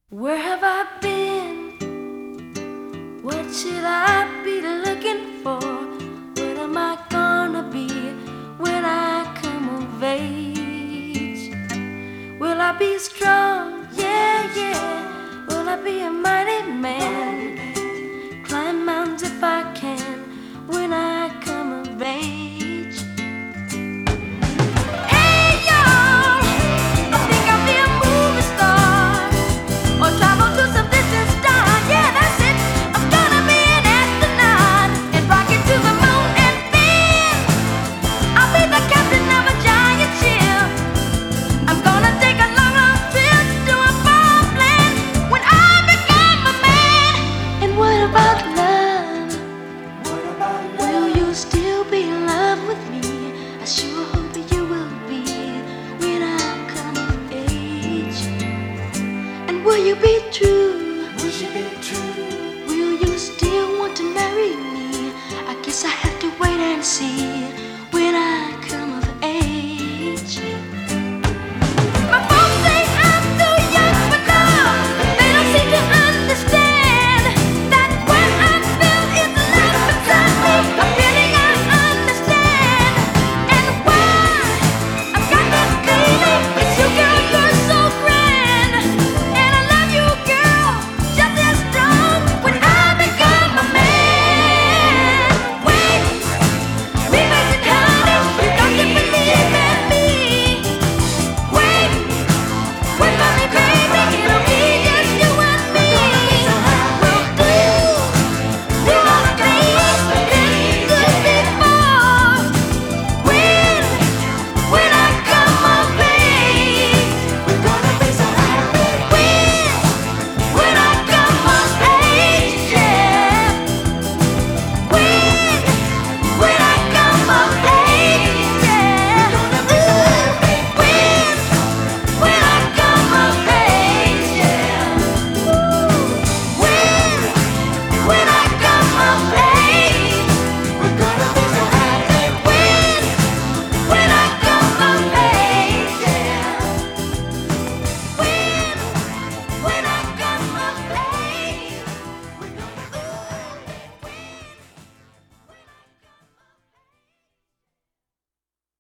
Where have I been? What should I be looking for? What am I gonna be when I come of age? Will I be strong? Yeah, yeah. Will I be a mighty man? Climb mountains if I can when I come of age. Hey, y'all, I think I'll be a movie star or travel to some distant star. Yeah, that's it. I'm gonna be an astronaut and rocket to the moon, and then I'll be the captain of a giant ship. I'm gonna take a long, long trip to a far land when I become a man. And what about love? Will you still be in love with me? I sure hope that you will be when I come of age. And will you be true? Will you still want to marry me? I guess I have to wait and see.